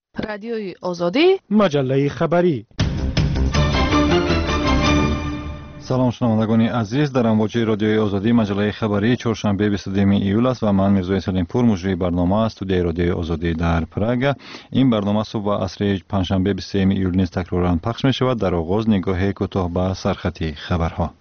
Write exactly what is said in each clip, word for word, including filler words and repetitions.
رادیوی آزادی، مجله خبری. سلام شنوندگان عزیز، در امواج رادیوی آزادی مجله خبری چهارشنبه بیست و دو ایول است و من میرزا سلیمپور مجری برنامه است. استودیوی رادیوی آزادی در پراگ. این برنامه صبح و عصر پنجشنبه بیست و سه ایول نیز تکرارا پخش می شود. در آغاز نگاه کوتاه به سرخط خبرها.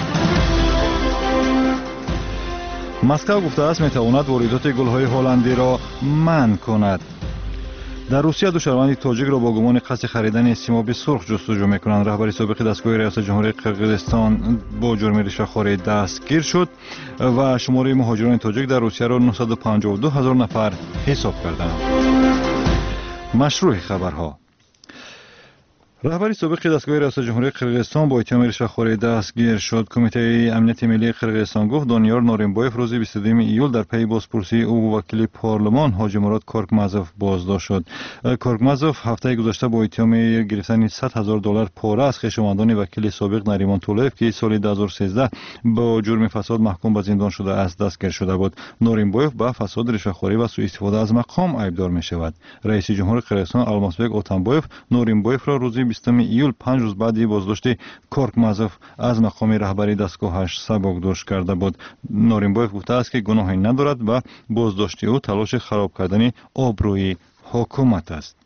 مسکو گفته است می تواند واردات گل‌های هلندی را منع کند. در روسیه دو شهروند تاجیک را با گمان قصد خریدن سیماب سرخ جستجو می‌کنند. رهبر سابق دستگاه ریاست جمهوری قرقیزستان با جرم رشوه‌خواری دستگیر شد و شماره مهاجران تاجیک در روسیه را نهصد و پنجاه و دو هزار نفر حساب کردند. مشروع خبرها. رهبر سابق دستگاه ریاست جمهوری قرقیزستان با اتهام رشوه‌خواری دستگیر شد. کمیته امنیت ملی قرقیزستان گفت دانیار نورنبویف روز بیست و دو ایول در پی بازپرسی او وکیل پارلمان حاجی مراد کورکمازوف بازداشت شد. کورکمازوف هفته گذشته با اتهام گرفتن صد هزار دلار پاره از خویشاوندان وکیل سابق نریمان طولایف که سال دو هزار و سیزده با جرم فساد محکوم به زندان شده است دستگیر شده بود. نورنبویف با فساد، رشوه‌خواری و سوء استفاده از مقام ایبدار می شود. رئیس جمهور قرقیزستان الماسبک اوتانبویف نورنبویف را روز بیست و دو ایول پنج روز بعد بازداشت کورکمازوف از مقام رهبری دستگاهش سبکداشت کرده بود. نورنبویف گفته است که گناهی ندارد و بازداشت او تلاش خراب کردن آبروی حکومت است.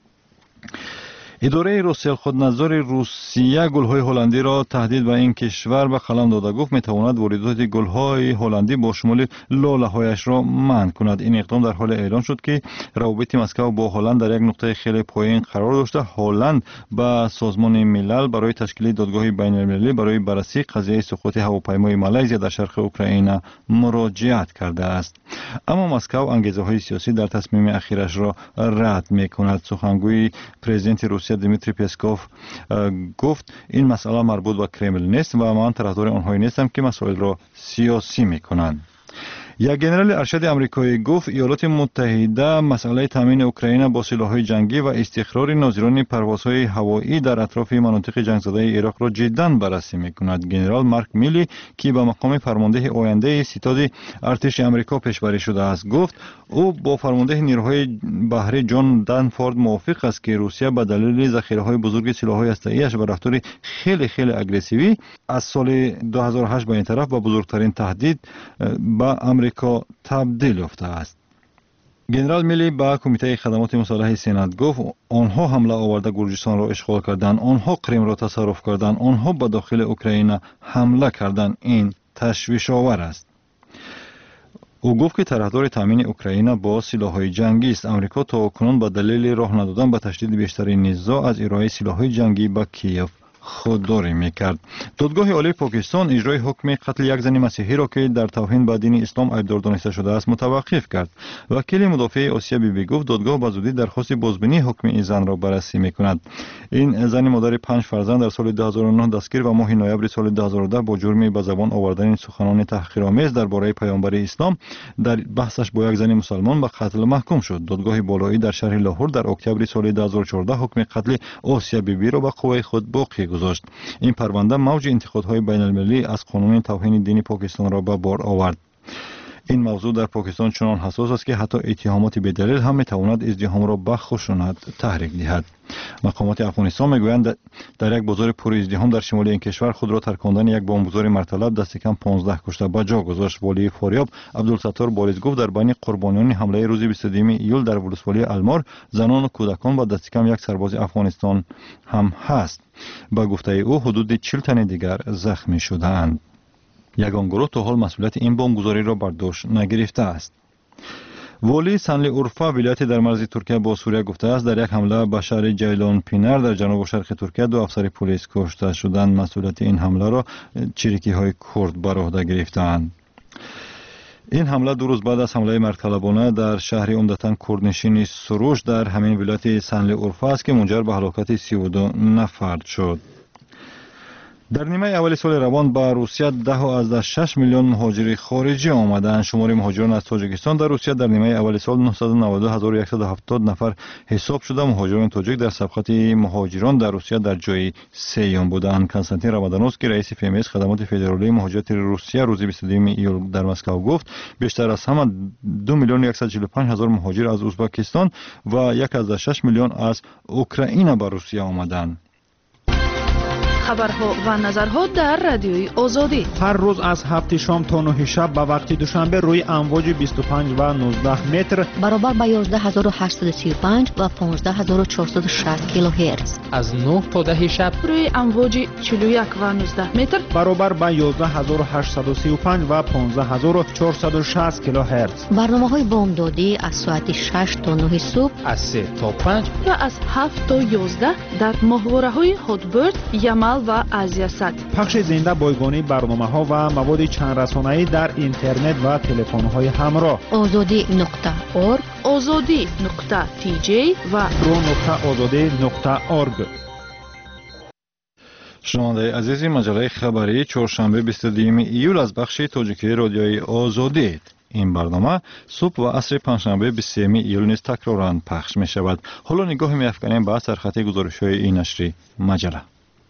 اداره روسیل خودنظر روسیه گل‌های هلندی را تهدید به این کشور به قلم داده. گفت می‌تواند واردات گل‌های هلندی با شمول لاله‌هایش را منع کند. این اقدام در حال اعلان شد که روابط مسکو با هلند در یک نقطه خیلی پایین قرار داشته. هلند به سازمان ملل برای تشکیل دادگاه بین‌المللی برای بررسی قضیه سقوط هواپیمای مالزی در شرق اوکراین مراجعت کرده است. اما مسکو انگیزه‌های سیاسی در تصمیم اخیرش را رد می‌کند. سخنگوی پرزیدنت روسیه دمیتری پسکوف گفت این مسئله مربوط به کرمل نیست و من طرفدار آنهایی نیستم که مسائل را سیاسی می‌کنند. یک جنرال ارشد آمریکایی گفت ایالات متحده مسئله تامین اوکراین با سلاح‌های جنگی و استقرار ناظران پروازهای هوایی در اطراف مناطق جنگ زده عراق را جداً بررسی می‌کند. جنرال مارک میلی که به مقام فرمانده آینده ستاد ارتش آمریکا پیشبری شده است گفت او با فرمانده نیروهای بحری جان دنفورد موافق است که روسیه به دلیل ذخیره‌های بزرگ سلاح‌های هسته‌ایش و رفتار خیلی خیلی اگریسیوی از سال دو هزار و هشت به این طرف به بزرگترین تهدید به آمریکا تبدیل یافته است. جنرال میلی با کمیته خدمات مسلح سنات گفت آنها حمله آورده گرجستان را اشغال کردند، آنها کریم را تصرف کردند، آنها به داخل اوکراین حمله کردند. این تشویش آور است. او گفت که طرفدار تامین اوکراین با سلاح‌های جنگی است. آمریکا تا کنون به دلیل راه ندادن به تشدید بیشتر نزاع از ارائه سلاح‌های جنگی به کیف خودداری میکرد. دادگاه عالی پاکستان اجرای حکم قتل یک زن مسیحی را که در توهین به دین اسلام ایبدار دانسته شده است متوقف کرد. وکیل مدافع آسیا بیبی گفت دادگاه به زودی درخواست بازبینی حکم این زن را بررسی میکند. این زن مادر پنج فرزند در سال دو هزار و نه دستگیر و ماه نوامبر سال دو هزار و ده با جرم به زبان آوردن سخنان تحقیرآمیز درباره پیامبر اسلام در بحثش با یک زن مسلمان به قتل محکوم شد. دادگاه بالایی در شهر لاهور در اکتبر سال دو هزار و چهارده حکم قتل آسیا بیبی را به قوه خود باقی گذاشت. این پرونده موج انتقادهای بین المللی از قانون توهین دین پاکستان را به بار آورد. این موضوع در پاکستان چنان حساس است که حتی اتهامات بی‌دلیل هم می‌تواند ازدحام را بخشاند، تحریک دهد. مقامات افغانستان میگویند در یک بازار پر ازدحام در شمال این کشور خود را ترکاندن یک بمبگذار مرتلب دست کم پانزده کشته به جا گذاشت. والی فاریاب عبدالستار باریز گفت در بین قربانیان حمله روز بیست و دو ایول در ولسوالی المار زنان و کودکان و دست کم یک سرباز افغانستان هم هست. با گفته او حدود چهل تن دیگر زخمی شده‌اند. یگان گروه تا حال مسئولیت این بمبگذاری را بر دوش نگرفته است. والی سنلی اورفا ولایت در مرز ترکیه با سوریه گفته است در یک حمله به شهر جیلان پینر در جنوب و شرق ترکیه دو افسر پلیس کشته شدند. مسئولیت این حمله را چریکی‌های کرد بر عهده گرفتند. این حمله دو روز بعد از حمله مرتلبانه در شهر عمدتاً کردنشین سروش در همین ولایت سنلی اورفا است که منجر به هلاکت سی و دو نفر شد. در نیمه اول سال روان به روسیه ده و از شش میلیون مهاجر خارجی آمدند. شمار مهاجران از تاجیکستان در روسیه در نیمه اول سال نهصد و نود و دو هزار و صد و هفتاد نفر حساب شده. مهاجران تاجیک در سبقت مهاجران در روسیه در جای سوم بودند. کنستانتین رامادانوفسکی رئیس فیمس خدمات فدرالی مهاجرت روسیه روز بیست و دوم ایول در مسکو گفت بیشتر از همه دو میلیون صد و چهل و پنج هزار مهاجر از ازبکستان و یک از شش میلیون از اوکراین به روسیه آمدند. خبرها و نظرها در رادیوی آزادی هر روز از هفت شام تا نه شب به وقت دوشنبه روی امواج بیست و پنج و نوزده متر برابر با یازده هزار و هشتصد و سی و پنج و پانزده هزار و چهارصد و شصت کیلوهرتز از نه تا ده شب روی امواج چهل و یک و نوزده متر برابر با یازده هزار و هشتصد و سی و پنج و پانزده هزار و چهارصد و شصت کیلوهرتز. برنامه‌های بامدادی از ساعت شش تا نه صبح، از سه تا پنج و از هفت تا یازده در ماهواره‌های هاتبرد، یمل و آزیاسات. پخش زنده بایگانی برنامه‌ها و مواد چند رسانه‌ای در اینترنت و تلفن‌های همراه. آزادی نقطه اورگ، آزادی نقطه تی جی و رو نقطه آزادی نقطه اورگ. شنونده عزیزی، مجله خبری چهارشنبه بیست و دوم ایول از بخش تاجیکی رادیوی آزادی. این برنامه صبح و عصر پنجشنبه بیست و سوم ایول نیز تکرارا پخش می شود. حالا نگاه می افکنیم به سرخط گزارش‌های این نشر مجله.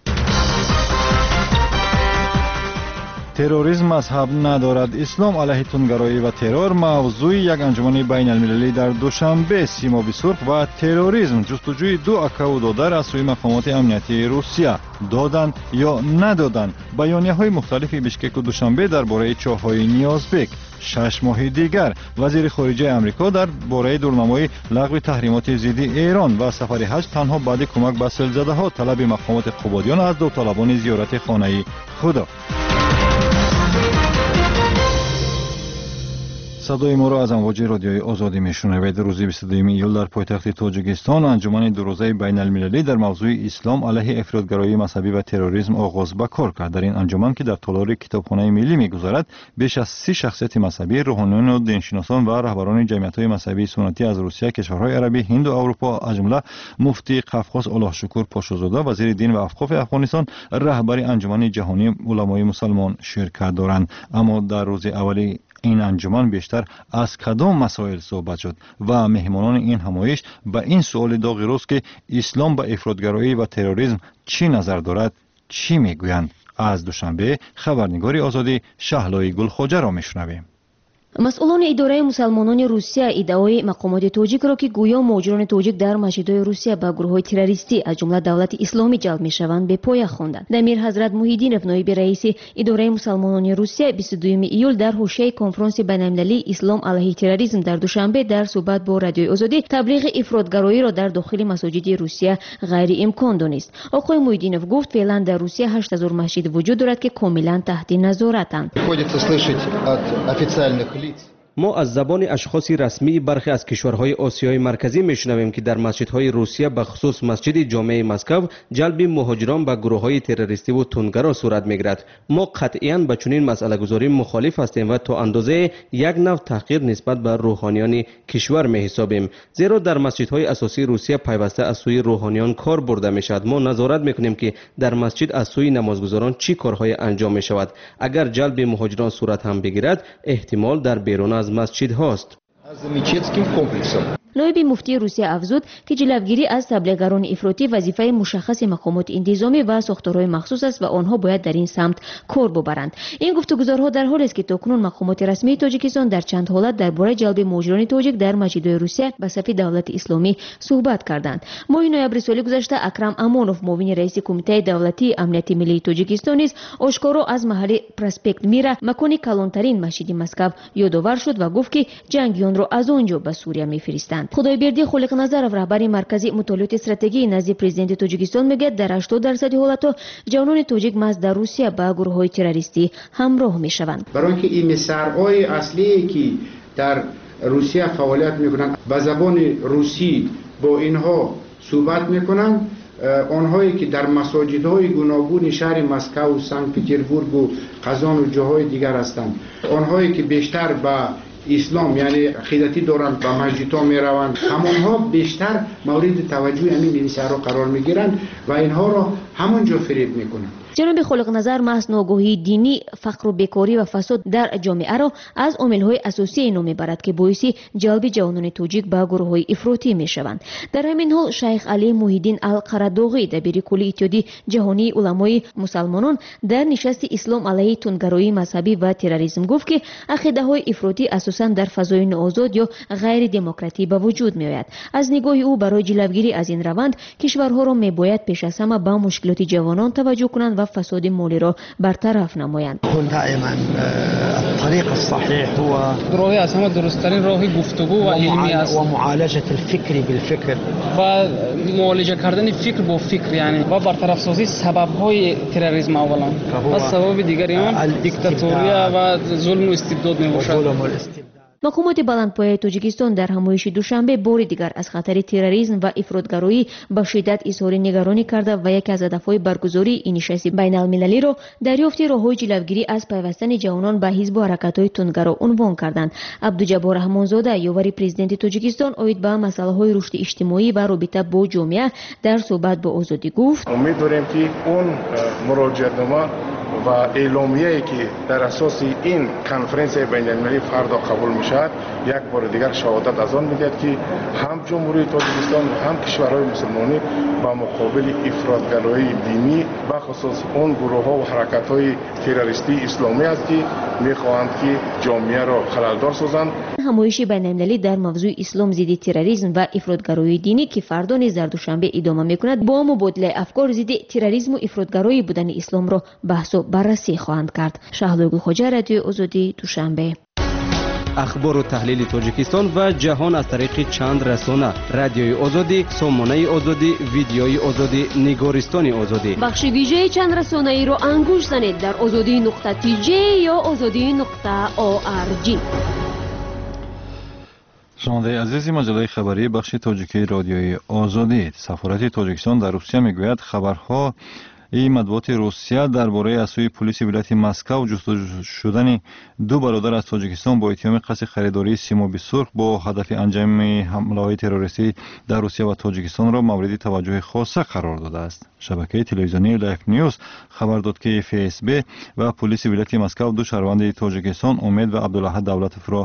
تروریسم مذهب ندارد، اسلام علیه تندگرایی و ترور موضوع یک انجمن بین المللی در دوشنبه. سیمابی سرخ و تروریسم جستجوی دو اکو دادر از سوی مقامات امنیتی روسیه دادند یا ندادند. بیانیه های مختلفی بیشکک و دوشنبه درباره چاهای نیازبک. شش ماه دیگر وزیر خارجه امریکا در باره دورنمای لغو تحریمات ضد ایران و سفر حج تنها بعد کمک به سیلزده ها طلب مقامات قبادیان از داوطلبان زیارت خانه خدا. صدای ما را از امواج رادیوی آزادی میشنوید. روز بیست و دوم ایول در پایتخت تاجیکستان انجمن دو روزه بین المللی در موضوع اسلام علیه افراطگرایی مذهبی و تروریسم آغاز به کار کرد. در این انجمن که در تالار کتابخانه ملی میگذرد بیش از سی شخصیت مذهبی، روحانیون و دینشناسان و رهبران جمعیت‌های مذهبی سنتی از روسیه، کشورهای عربی، هند و اروپا از جمله مفتی قفقاز الله شکور پاشوزاده وزیر دین و اوقاف افغانستان رهبر انجمن جهانی علمای مسلمان شرکت دارند. اما در روز اولی این انجمن بیشتر از کدام مسائل صحبت شد و مهمانان این همایش به این سوال داغی روز که اسلام به افراطگرایی و تروریسم چی نظر دارد چی میگویند؟ از دوشنبه خبرنگاری آزادی شهلای گلخواجه را میشنویم. مسئولان اداره مسلمانان روسیه ادعای مقامات تاجیک را که گویا مهاجران تاجیک در مسجدهای روسیه به گروه‌های تروریستی از جمله دولت اسلامی جلب می‌شوند به پایه خواندند. دمیر حضرت محیدینов نایب رئیس اداره مسلمانان روسیه بیست و دوم ایول در حوزه کنفرانس بین‌المللی اسلام علیه تروریسم در دوشنبه در صحبت با رادیوی آزادی تبلیغ افراطگرایی را در داخل مساجد روسیه غیر امکان دانست. آقای محیدینov گفت فعلا در روسیه هشت هزار مسجد وجود دارد که کاملا تحت نظارتند. ما از زبان اشخاص رسمی برخی از کشورهای آسیای مرکزی میشنویم که در مسجدهای روسیه به خصوص مسجد جامع مسکو جلب مهاجران به گروههای تروریستی و تندگرا صورت میگیرد. ما قطعاً به چنین مسئله گذاری مخالف هستیم و تا اندازه یک نوع تحقیر نسبت به روحانیان کشور می حسابیم، زیرا در مسجدهای اساسی روسیه پیوسته از سوی روحانیان کار برده می شود. ما نظارت میکنیم که در مسجد از سوی نمازگزاران چی کارهای انجام می شود. اگر جلب مهاجران صورت هم بگیرد احتمال در بیرون از مسجد هاست. نایب مفتی روسیه افزود که جلوگیری از تبلیغگران افراطی وظیفه مشخص مقامات انتظامی و ساختارهای مخصوص است و آنها باید در این سمت کار ببرند. این گفتگوزارها در حالی است که تاکنون مقامات رسمی تاجیکستان در چند حالت درباره جلب مهاجران تاجیک در مسجدهای روسیه به صف دولت اسلامی صحبت کردند. ماه نوامبر سال گذشته اکرم امونوف معاون رئیس کمیته دولتی امنیت ملی تاجیکستان نیز آشکارا از محل پراسپکت میرا مکانی کلانترین مسجد مسکو یادآور شد و گفت که جنگیان را از آنجا به سوریه میفرستند. خدایبردی خالق نظرов رهبر مرکزی مطالعات استراتژی نزد پرزیدنت تاجیکستان میگه در هشتاد درصد حالت‌ها جوانان تاجیک مز در روسیه با گروه‌های تروریستی همراه میشوند. برای اینکه این مسارهای اصلی که در روسیه فعالیت میکنند به زبان روسی با اینها صحبت میکنند، آنهایی که در مساجدهای گوناگون شهر مسکو، سنت پترزبورگ و قزان و جاهای دیگر هستند، آنهایی که بیشتر به اسلام یعنی عقیدتی دارند و مسجدها می روند، همونها بیشتر مورد توجه همین نویسرها قرار می گیرند و اینها را همونجا فریب می کنند. جناب خالق نظر محض ناگاهی دینی، فقر و بیکاری و فساد در جامعه را از عامل‌های اساسی نام می‌برد که باعث جلب جوانان توجیک به گروه‌های افراطی می‌شوند. در همین حال شیخ علی محی‌الدین القرداغی دبیر کل اتحادیه جهانی علمای مسلمانان در نشست اسلام علیه تندگرایی مذهبی و تروریسم گفت که عقیده‌های افراطی اساساً در فضای ناآزاد یا غیر دموکراتی به وجود می‌آید. از نگاه او برای جلوگیری از این روند کشورها را می‌باید پیش از همه به مشکلات جوانان توجه کنند و فساد مالی را برطرف نمایند. دائما الطريق الصحيح هو راه از همه درست‌ترین راه گفتگو و علمی است و معالجه الفکر بالفکر و معالجه کردن فکر با فکر، یعنی و برطرف سازی سبب‌های تروریسم اولا و سبب دیگری آن دیکتاتوری و ظلم و استبداد میباشد. مقامات بلندپایه تاجیکستان در همایش دوشنبه بار دیگر از خطر تروریسم و افراطگرایی به شدت اظهار نگرانی کرده و یکی از هدفهای برگزاری این نشست بین المللی را دریافت راههای جلوگیری از پیوستن جوانان به حزب و حرکت‌های تندگرا عنوان کردند. عبدالجبار رحمانزاده یاور پرزیدنت تاجیکستان اید به مسائل رشد اجتماعی و رابطه با جامعه در صحبت با آزادی گفت: امیدواریم که اون مراجعه‌نامه و اعلامیه‌ای که در اساس این کنفرانس بین‌المللی فردا قبول میشد یک بار دیگر شهادت از آن میدهد که هم جمهوری تاجیکستان و هم کشورهای مسلمانی با مقابل افراطگرایی دینی به خصوص اون گروه‌ها و حرکت‌های تروریستی اسلامی است که می‌خواهند که جامعه را خلل‌دار سازند. همایش بین‌المللی در موضوع اسلام ضد تروریسم و افراطگرایی دینی که فردا نیز در دوشنبه ادامه می‌کند با مبادله افکار ضد تروریسم و افراطگرایی بودن اسلام را بحث و بررسی خواهند کرد. شهلا خواجه، رادیو آزادی، دوشنبه. اخبار و تحلیل تاجیکستان و جهان از طریق چند رسانه: رادیوی آزادی، سامانه آزادی، ویدیوی آزادی، نگارستان آزادی. بخش ویژه چند رسانه ای را انگوش زنید در آزادی نقطه تی جی یا آزادی نقطه او آر جی. شنونده عزیز، مجله خبری بخش تاجیکی رادیوی آزادی. سفارت تاجیکستان در روسیه میگوید خبرها این مطبوعات روسیه درباره از سوی پلیس ولایت مسکو جستجو شدن دو برادر از تاجیکستان با اتهام قصد خریداری سیماب سرخ با هدف انجام حمله‌های تروریستی در روسیه و تاجیکستان را مورد توجه خاصه قرار داده است. شبکه تلویزیونی لایف نیوز خبر داد که اف اس بی و پلیس ولایت مسکو دو شهروند تاجیکستان امید و عبدالاحد دولتوف را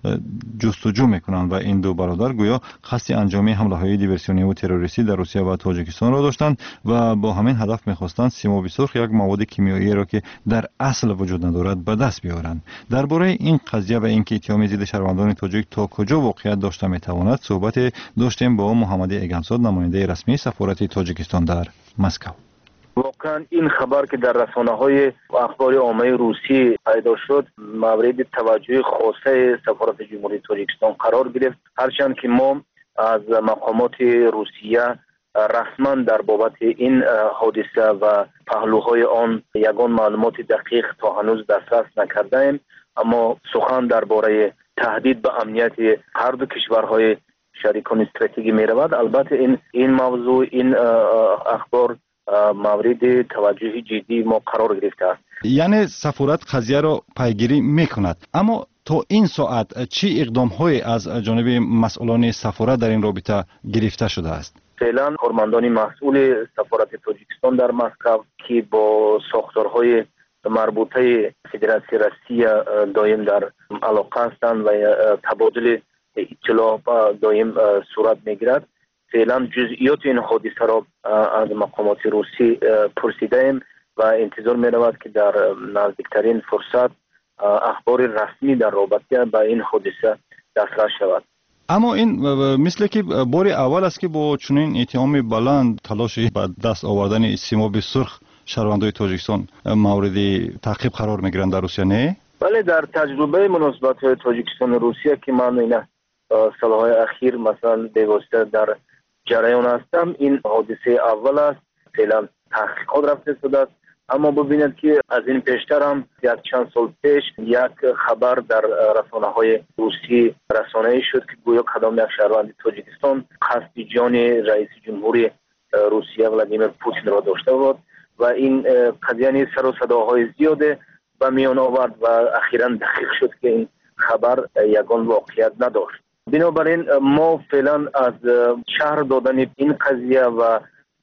جستجو میکنند و این دو برادر گویا قصد انجام حمله‌های دیورسیونی و تروریستی در روسیه و تاجیکستان را داشتند و با همین هدف می‌خواستند سیماب سرخ، یک مواد کیمیایی را که در اصل وجود ندارد، به دست بیاورند. درباره این قضیه و اینکه اتهام ضد شهروندان تاجیک تا کجا واقعیت داشته میتواند صحبت داشتیم با محمد اگمزاد، نماینده رسمی سفارت تاجیکستان در مسکو. واقعا این خبر که در رسانه‌های اخبار عامه روسی پیدا شد مورد توجه خاصه سفارت جمهوری تاجیکستان قرار گرفت، هرچند که ما از مقامات روسیه رسما در بابت این حادثه و پهلوهای آن یگان معلومات دقیق تا هنوز دسترس نکردیم، اما سخن درباره تهدید به امنیت هر دو کشورهای شریکان استراتژیکی می رود. البته این این موضوع این اخبار مورد توجه جدی ما قرار گرفته است. یعنی سفارت قضیه را پیگیری میکند، اما تا این ساعت چی اقدام‌های از جانب مسئولان سفارت در این رابطه گرفته شده است؟ فعلا کارمندان مسئول سفارت تاجیکستان در مسکو که با ساختارهای مربوطه فدراسیون روسیه دایم در علاقه هستند و تبادل اطلاع دایم صورت میگیرد، فعلا جزئیات این حادثه را از مقامات روسی پرسیدیم و انتظار می رود که در نزدیکترین فرصت اخبار رسمی در رابطه با این حادثه دسترس شود. اما این مثل که بار اول است که با چنین اتهام بلند تلاشی به دست آوردن سیماب سرخ شهروندان تاجیکستان مورد تعقیب قرار میگیرند در روسیه، نه؟ بله، در تجربه مناسبات تاجیکستان و روسیه که من این سالهای اخیر مثلا بی‌واسطه در جریان هستم، این حادثه اول است. فعلا تحقیقات رفته شده است، اما ببینید که از این پیشتر هم یک چند سال پیش یک خبر در رسانه‌های روسی رسانه‌ای شد که گویا کدام یک شهروند تاجیکستان قصد جان رئیس جمهوری روسیه ولادیمیر پوتین را داشته بود و این قضیه سر و صداهای زیاده به میان آورد و اخیراً دقیق شد که این خبر یگان واقعیت نداشت. بنابراین ما فعلا از شهر دادن این قضیه و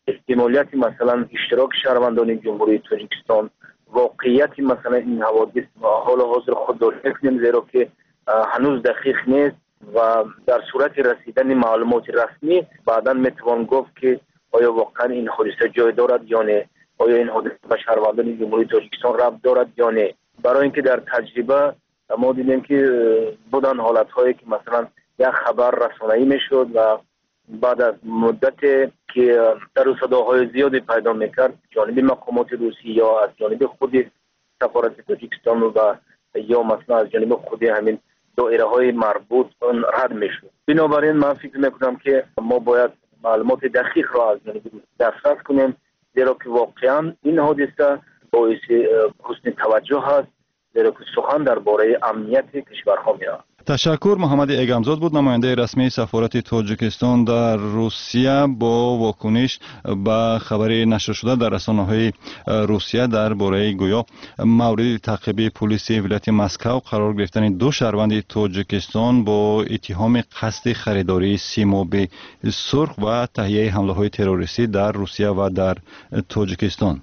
احتمالیت مثلا اشتراک شهروندان جمهوری تاجیکستان، واقعیت مثلا این حوادث حال حاضر خود داریم، زیرا که هنوز دقیق نیست و در صورت رسیدن معلومات رسمی بعدا میتوان گفت که آیا واقعا این حادثه جای دارد یا نه، آیا این حادثه به شهروندان جمهوری تاجیکستان ربط دارد یا نه. برای اینکه در تجربه ما دیدیم که بودن حالت‌هایی که مثلا یک خبر رسانه‌ای میشد و بعد از مدت که در صداهای زیادی پیدا میکرد جانب مقامات روسی یا از جانب خود سفارت تاجیکستان و یا مثلا از جانب خود همین دایره های مربوط اون رد میشد. بنابراین من فکر میکنم که ما باید معلومات دقیق را از جانب روسی دسترس کنیم، زیرا که واقعا این حادثه باعث حسن توجه است، زیرا که سخن درباره امنیت کشورها میرود. تشکر. محمد ایگمزاد بود، نماینده رسمی سفارت تاجیکستان در روسیه، با واکنش به خبر نشر شده در رسانه‌های روسیه درباره گویا مورد تعقیب پلیس ولایت مسکو قرار گرفتن دو شهروند تاجیکستان با اتهام قصد خریداری سیماب سرخ و تهیه حمله‌های تروریستی در روسیه و در تاجیکستان.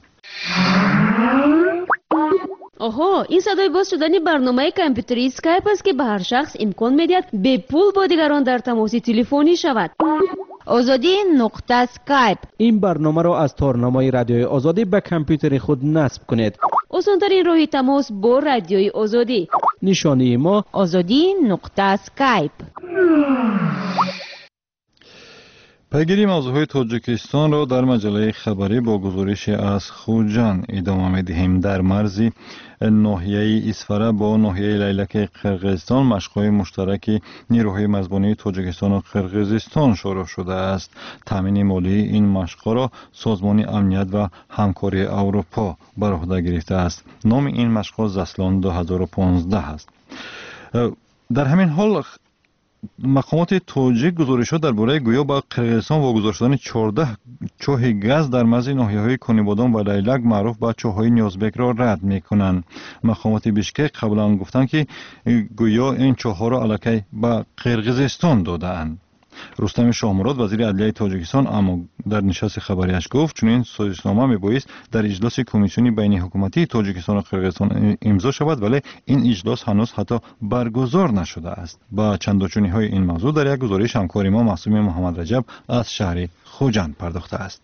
آها، این صدای باز شدن برنامه کامپیوتری اسکایپ است که به هر شخص امکان میدهد به پول با دیگران در تماس تلفنی شود. آزادی نقطه اسکایپ. این برنامه را از تارنمای رادیوی آزادی به کامپیوتر خود نصب کنید. آسان‌ترین راه تماس با رادیوی آزادی. نشانی ما آزادی نقطه اسکایپ. پیگیری موضوعهای تاجیکستان را در مجله خبری با گزارش از خوجان ادامه می‌دهیم. در مرز ناحیه اسفره با ناحیه لیلک قرقیزستان مشق‌های مشترک نیروهای مرزبانی تاجیکستان و قرقیزستان شروع شده است. تامین مالی این مشق‌ها را سازمان امنیت و همکاری اروپا بر عهده گرفته است. نام این مشق‌ها زسلان دو هزار و پانزده است. در همین حال مقامات تاجیک گزارشات درباره گویا با قرقیزستان واگذار شدن چهارده چاه گاز در مرز ناحیه‌های کنیبادان و لیلک معروف به چاه‌های نیازبک را رد می‌کنند. مقامات بیشکک قبلا گفتند که گویا این چاه‌ها را الکی به قرقیزستان دادند. رستم شاهمراد وزیر عدلیه تاجیکستان اما در نشست خبریش گفت چنین سازشنامه میبایست در اجلاس کمیسیون بین حکومتی تاجیکستان و قرقیزستان امضا شود، ولی این اجلاس هنوز حتی برگزار نشده است. با چندوچنی های این موضوع در یک گزارش همکار ما معصوم محمد رجب از شهر خوجند پرداخته است.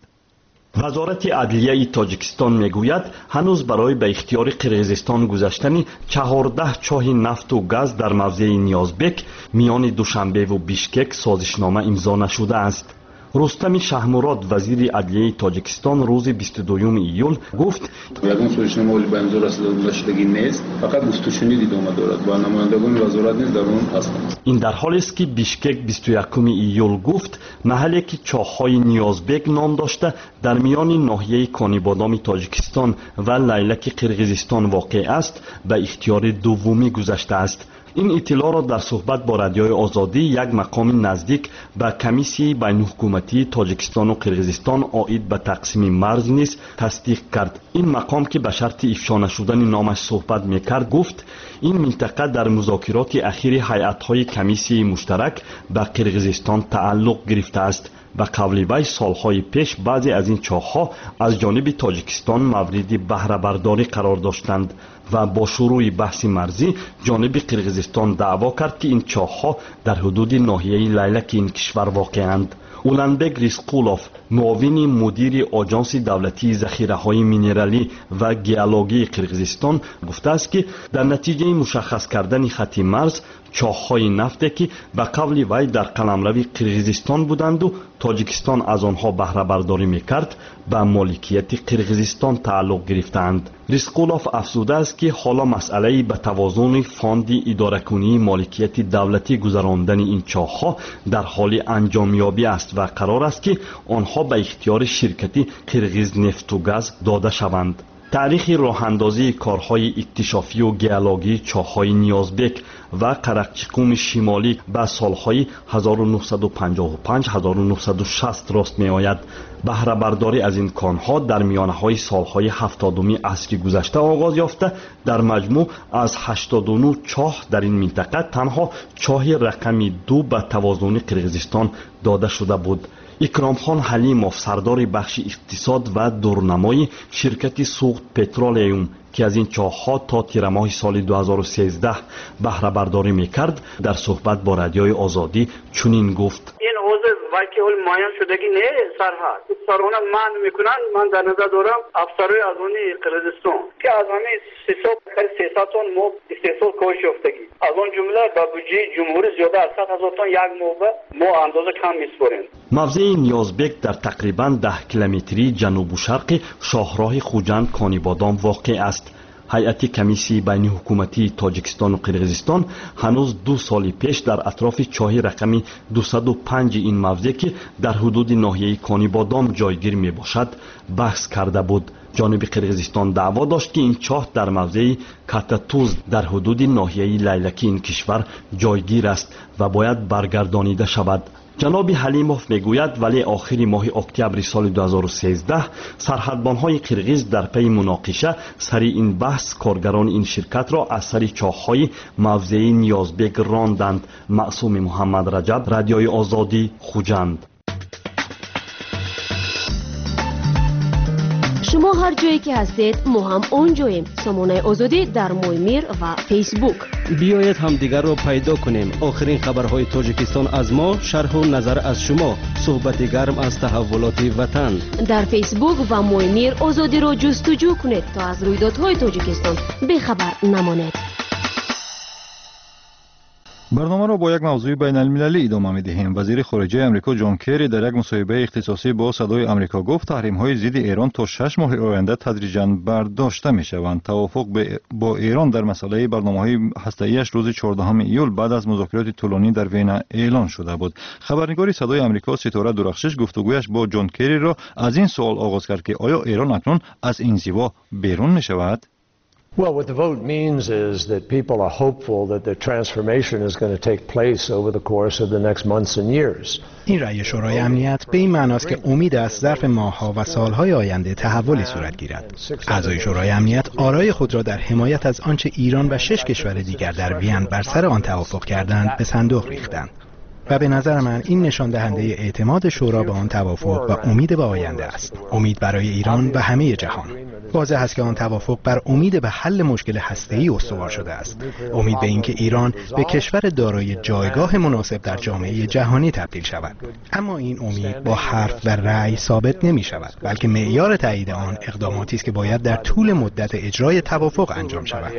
وزارت عدلیه تاجیکستان میگوید هنوز برای به اختیار قرقیزستان گذاشتن چهارده چاه نفت و گاز در موضع نیازبک میان دوشنبه و بیشکک سازشنامه امضا نشده است. رستم شهمراد وزیر عدلیه تاجیکستان روز بیست و دوم ایول گفت یگان سازشنامه ولی به امضا رسیدگی نیست، فقط گفتگوشنی دیدامه دارد و نمایندگان وزارت نیز در آن هستند. این در حالی است که بیشکک بیست و یکم ایول گفت محلی که چاه‌های نیازبک نام داشته در میان ناحیه کانیبادام تاجیکستان و لیلک قرقیزستان واقع است به اختیار دومی گذاشته است. این اطلاع را در صحبت با رادیوی آزادی یک مقام نزدیک به کمیسیون بین حکومتی تاجیکستان و قرقیزستان عاید به تقسیم مرز نیز تصدیق کرد. این مقام که به شرط افشا نشدن نامش صحبت میکرد گفت این منطقه در مذاکرات اخیر هیئت‌های کمیسیون مشترک به قرقیزستان تعلق گرفته است. به قول وی سالهای پیش بعضی از این چاه‌ها از جانب تاجیکستان مورد بهره برداری قرار داشتند و با شروع بحث مرزی جانب قرقیزستان دعوا کرد که این چاه‌ها در حدود ناحیه لیلک این کشور واقع‌اند. اولنبگ ریسقولوف معاون مدیر آژانس دولتی ذخیره‌های مینرالی و گیولوژی قرقیزستان گفته است که در نتیجه مشخص کردن خط مرز چاه‌های نفتی که به قول وی در قلمرو قرقیزستان بودند و تاجیکستان از آنها بهره برداری می‌کرد به مالکیت قرقیزستان تعلق گرفتند. ریسقولوف افزوده است که حالا مسئله به توازن فاند اداره‌کنی مالکیت دولتی گذراندن این چاه‌ها در حال انجامیابی است و قرار است که آنها به اختیار شرکت قرقیز نفت و گاز داده شوند. تاریخ راه اندازی کارهای اکتشافی و گیولوژی چاه‌های نیازبک و قرقچکوم شمالی به سالهای هزار و نهصد و پنجاه و پنج تا هزار و نهصد و شصت راست می آید. بهره برداری از این کانها در میانه سالهای هفتادم عصر گذشته آغاز یافته. در مجموع از هشتاد و نه چاه در این منطقه تنها چاه رقم دو به توازن قرقیزستان داده شده بود. اکرامخان حلیموف سردار بخش اقتصاد و دورنمای شرکت سوخت پترولیوم که از این چاه‌ها تا تیر ماه سال دو هزار و سیزده بهره برداری میکرد در صحبت با رادیوی آزادی چنین گفت: این حوزه وکی ال مایان شدگی نه سرحد سرونه من میکنن. من در نظر دارم افسرای از اون قرقیزستان که از همه سیصد سیصد تن مو استحصال کوش یافتگی از اون جمله با بودجه جمهوری زیاده از صد هزار تن یک موقع ما اندازه کم میسپاریم. موضع نیازبک در تقریبا ده کیلومتری جنوب و شرق شاهراه خوجند کانیبادام واقع است. هیئت کمیسی بین حکومتی تاجیکستان و قرقیزستان هنوز دو سال پیش در اطراف چاه رقم دویست و پنج این موضع که در حدود ناحیه کانیبادام جایگیر می باشد بحث کرده بود. جانب قرقیزستان دعوا داشت که این چاه در موضع کاتاتوز در حدود ناحیه لیلکی این کشور جایگیر است و باید برگردانیده شود. جناب حلیموف میگوید ولی آخر ماه اکتبر سال دو هزار و سیزده سرحدبانهای قرقیز در پی مناقشه سر این بحث کارگران این شرکت را از سر چاه‌های موضعی نیازبک راندند. معصوم محمد رجب، رادیوی آزادی، خوجند. شما هر جایی که هستید ما هم اونجاییم. سامانه آزادی در مویمیر و فیسبوک. بیایید همدیگر را پیدا کنیم. آخرین خبرهای تاجیکستان از ما، شرح و نظر از شما، صحبت گرم از تحولات وطن. در فیسبوک و مویمیر آزادی را جستجو کنید تا از رویدادهای تاجیکستان بخبر نمانید. برنامه را با یک موضوع بین المللی ادامه می‌دهیم. وزیر خارجه آمریکا جان کری در یک مصاحبه اختصاصی با صدای آمریکا گفت تحریم‌های ضد ایران تا شش ماه آینده تدریجاً برداشته می‌شوند. توافق با ایران در مسئله برنامه‌های هسته‌ایش روز چهاردهم ایول بعد از مذاکرات طولانی در وین اعلان شده بود. خبرنگار صدای آمریکا ستاره درخشش گفتگویش با جان کری را از این سوال آغاز کرد که آیا ایران اکنون از انزوا بیرون می‌شود؟ Well, what the vote means is that people are hopeful that the transformation is going to take place over the course of the next months and years. این رأی شورای امنیت به این معناست که امید است ظرف ماه‌ها و سال‌های آینده تحولی صورت گیرد. اعضای شورای امنیت آرای خود را در حمایت از آنچه ایران و شش کشور دیگر در وین بر سر آن توافق کردند به صندوق ریختند. و به نظر من این نشان دهنده اعتماد شورا به آن توافق و امید به آینده است. امید برای ایران و همه جهان. واضح است که آن توافق بر امید به حل مشکل هسته‌ای استوار شده است. امید به اینکه ایران به کشور دارای جایگاه مناسب در جامعه جهانی تبدیل شود. اما این امید با حرف و رأی ثابت نمی شود، بلکه معیار تایید آن اقداماتی است که باید در طول مدت اجرای توافق انجام شود.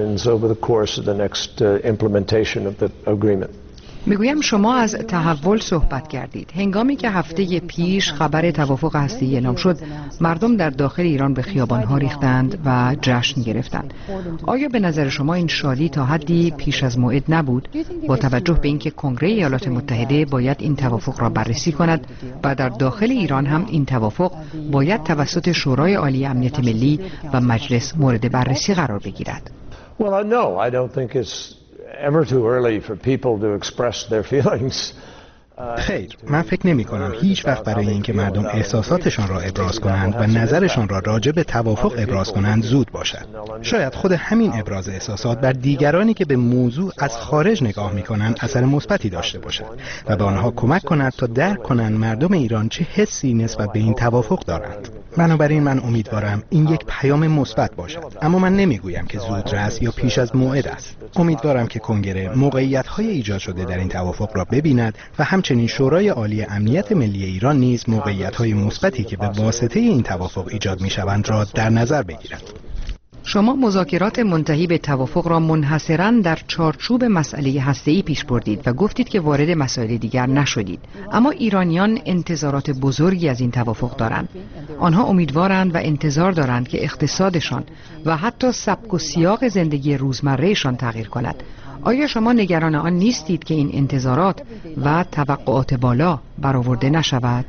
میگویم شما از تحول صحبت کردید. هنگامی که هفته پیش خبر توافق هسته‌ای اعلام شد، مردم در داخل ایران به خیابان‌ها ریختند و جشن گرفتند. آیا به نظر شما این شادی تا حدی پیش از موعد نبود؟ با توجه به اینکه کنگره ایالات متحده باید این توافق را بررسی کند و در داخل ایران هم این توافق باید توسط شورای عالی امنیت ملی و مجلس مورد بررسی قرار بگیرد. Well, no, I don't think it's ever too early for people to express their feelings. خیر، من فکر نمی کنم هیچ وقت برای اینکه مردم احساساتشان را ابراز کنند و نظرشان را راجع به توافق ابراز کنند زود باشد. شاید خود همین ابراز احساسات بر دیگرانی که به موضوع از خارج نگاه می کنند اثر مثبتی داشته باشد و به آنها کمک کند تا درک کنند مردم ایران چه حسی نسبت به این توافق دارند. بنابراین من امیدوارم این یک پیام مثبت باشد، اما من نمیگویم که زودرس یا پیش از موعد است. امیدوارم که کنگره موقعیت‌های ایجاد شده در این توافق را ببیند و همچنین شورای عالی امنیت ملی ایران نیز موقعیت‌های مثبتی که به واسطه این توافق ایجاد می‌شوند را در نظر بگیرد. شما مذاکرات منتهی به توافق را منحصراً در چارچوب مسئله هسته‌ای پیش بردید و گفتید که وارد مسائل دیگر نشدید. اما ایرانیان انتظارات بزرگی از این توافق دارند. آنها امیدوارند و انتظار دارند که اقتصادشان و حتی سبک و سیاق زندگی روزمرهشان تغییر کند. آیا شما نگران آن نیستید که این انتظارات و توقعات بالا برآورده نشود؟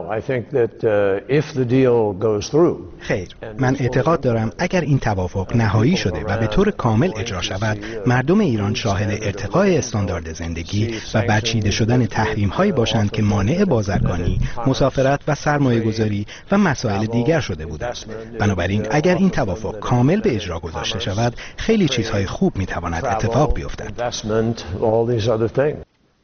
خیر، من اعتقاد دارم اگر این توافق نهایی شده و به طور کامل اجرا شود، مردم ایران شاهد ارتقای استاندارد زندگی و برچیده شدن تحریم‌هایی باشند که مانع بازرگانی، مسافرت و سرمایه‌گذاری و مسائل دیگر شده بودند. بنابراین اگر این توافق کامل به اجرا گذاشته شود، خیلی چیزهای خوب می‌تواند اتفاق بیفتد.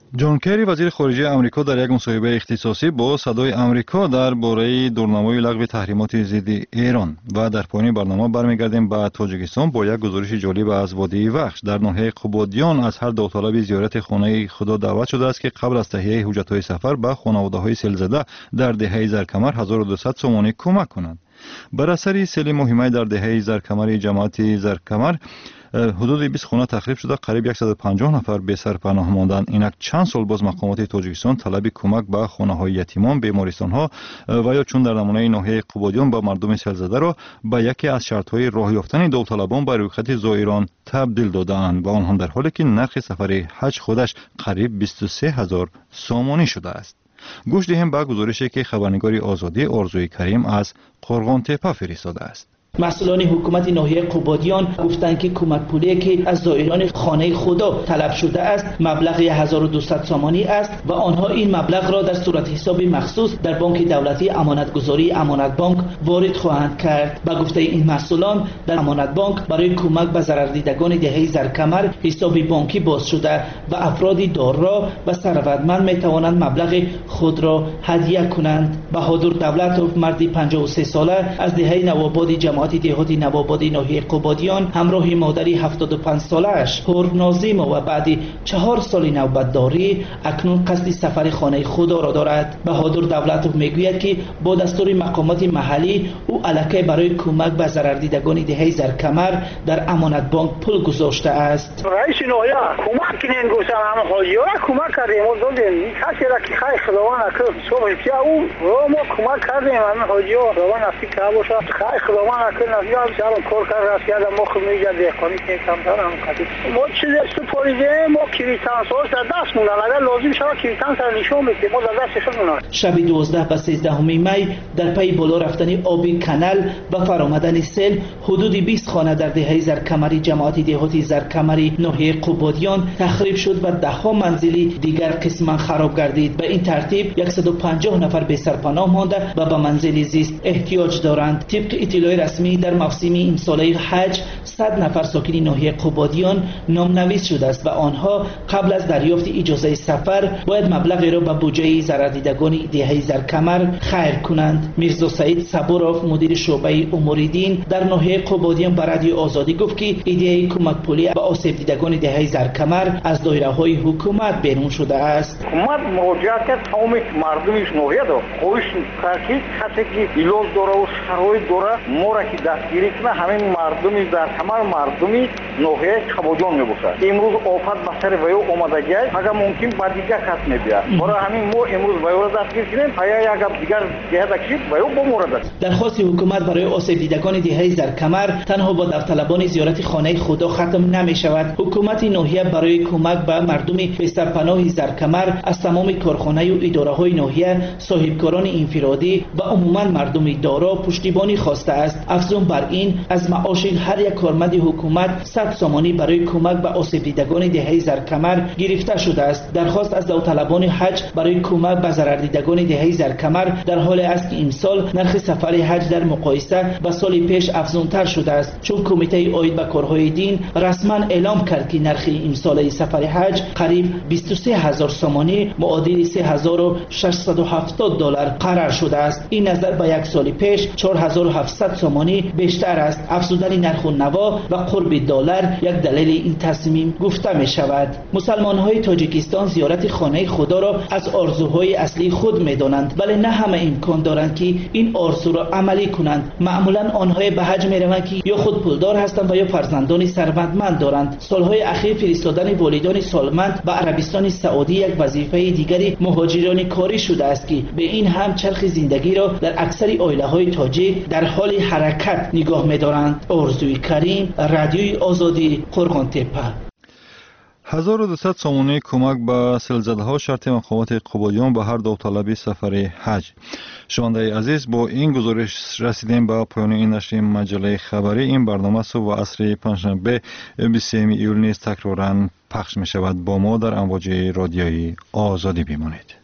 جان کری وزیر خارجه آمریکا در یک مصاحبه اختصاصی با صدای آمریکا درباره دورنمای لغو تحریمات ضد ایران و در پایان برنامه برمیگردیم به تاجیکستان با یک گزارش جالب از وادی وخش. در ناحیه قبادیان از هر داوطلب زیارت خانه خدا دعوت شده است که قبل از تهیه حجت‌های سفر به خانواده‌های سیل‌زده در دهه زرکمر هزار و دویست سومانی کمک کنند. بر اثر سیل مهمه در دهه زرکمر جماعت زرکمر حدود بیست خانه تخریب شده، قریب صد و پنجاه نفر به سر پناه ماندند. اینک چند سال باز مقامات تاجیکستان طلب کمک به خانه‌های یتیمان، بیمارستان‌ها و یا چون در نمونه ناحیه قبادیان به مردم سیل‌زده را به یکی از شرط‌های راه یافتن داوطلبان به رویخط زائران تبدیل داده‌اند و آنها در حالی که نرخ سفر حج خودش قریب بیست و سه هزار سامانی شده است. گوش دهیم به گزارشی که خبرنگار آزادی آرزوی کریم از قرغان تپه فرستاده است. مسئولان حکومت ناحیه قبادیان گفتند که کمک پولی که از زائران خانه خدا طلب شده است مبلغ هزار و دویست سامانی است و آنها این مبلغ را در صورت حساب مخصوص در بانک دولتی امانتگذاری امانت بانک وارد خواهند کرد. به گفته این مسئولان در امانت بانک برای کمک به ضرردیدگان دهه زرکمر حساب بانکی باز شده و افراد دارا و ثروتمند می توانند مبلغ خود را هدیه کنند. بهادر دولتوف مردی پنجاه و سه ساله از دهه نوآباد جماعت دهاتی نوآبادی ناحیه قبادیان همراه مادری هفتاد و پنج سالش هور نازیما و بعد چهار سال نوبتداری اکنون قصد سفر خانه خدا را دارد. بهادر دولتوف میگوید که با دستور مقامات محلی او الکی برای کمک به ضرردیدگان دهه زرکمر در امانت بانک پول گذاشته است. رئیس ناحیه کمک کنین گفتم همه حاجی‌ها کمک کردیم و دادیم کسی را که خیر خداوند کرد صبح چه او ما کمک کردیم همه حاجی‌ها خداوند نصیب کرد باشه خیر خداوند کرد نصیب شدم کار کرد رسید ما خود میگه دهقانی که کمتر هم کردیم ما چیز سپاریده ما کریتانس ها در دست موندن اگر لازم شد کریتانس را نشون بدیم ما در دستشون موندن. شب دوازده و سیزده می در پی بالا رفتن آب کانال و فرآمدن سیل حدود بیست خانه در دهه زرکمری جماعت دهاتی زرکمری ناحیه قبادیان تخریب شد و ده ها منزلی دیگر قسما خراب گردید. به این ترتیب صد و پنجاه نفر به سرپناه مانده و به منزل زیست احتیاج دارند. طبق اطلاع رسمی در موسم این ساله حج صد نفر ساکن ناحیه قبادیان نامنویس شده است و آنها قبل از دریافت اجازه سفر باید مبلغی را به بودجه ضرردیدگان دهه زرکمر خیر کنند. میرزا سعید صبوروف مدیر شعبه امور دین در ناحیه قبادیان به رادیو آزادی گفت که ایده کمک پولی به آسیب دیدگان دهه زرکمر از دایره های حکومت بیرون شده است. حکومت مراجعه کرد تمام مردمش ناحیه را خودش تاکید کرد که ایلاج داره و شرایط داره ما را که دستگیری کنه همین مردمی در کمر مردمی ناحیه قبادیان میباشد. امروز آفت به سر ویو آمدگی است اگر ممکن با دیگر کس میبیاد برای همین ما امروز ویو را دستگیر کنیم اگر اگر دیگر جهت کشید ویو با مورد است. درخواست حکومت برای آسیب دیدگان دهه زرکمر تنها با داوطلبان زیارت خانه خدا ختم نمی شود. حکومت ناحیه برای کمک به مردم به سرپناه زرکمر از تمام کارخانه و اداره های ناحیه صاحبکاران انفرادی و عموما مردم دارا پشتیبانی خواسته است. افزون بر این از معاش هر یک کارمند حکومت صد سامانی برای کمک به آسیب دیدگان دهه زرکمر گرفته شده است. درخواست از داوطلبان حج برای کمک به ضرردیدگان دهه زرکمر در حال است که امسال نرخ سفر حج در مقایسه با سال پیش افزونتر شده است، چون کمیته عاید به کارهای دین رسما اعلام کرد که نرخ امسال سفر حج قریب بیست و سه هزار سامانی معادل سه هزار و ششصد و هفتاد دلار قرار شده است. این نظر به یک سال پیش چهار هزار و هفتصد سامانی بیشتر است. افزودن نرخ نوا و قرب دلار یک دلیل این تصمیم گفته می شود. مسلمان های تاجیکستان زیارت خانه خدا را از آرزوهای اصلی خود می دانند، ولی نه همه امکان دارند که این آرزو را عملی کنند. معمولا آنها به حج می روند که یا خود پولدار هستند و یا فرزندان ثروتمند دارند. سالهای اخیر فرستادن والدان سالمند به عربستان سعودی یک وظیفه دیگری مهاجران کاری شده است که به این هم چرخ زندگی را در اکثر عائله های تاجیک در حال حرکت نگاه می دارند. آرزوی کریم، رادیوی آزادی، قرغان تپه. هزار و دویست سامانه کمک به سیل‌زده‌ها شرط مقامات قبادیان به هر داوطلب سفر حج. شنونده عزیز، با این گزارش رسیدیم به پایان این نشر مجله خبری. این برنامه صبح و عصر پنجشنبه بیست و سوم ایول نیز تکرارا پخش می شود. با ما در امواج رادیویی آزادی بمانید.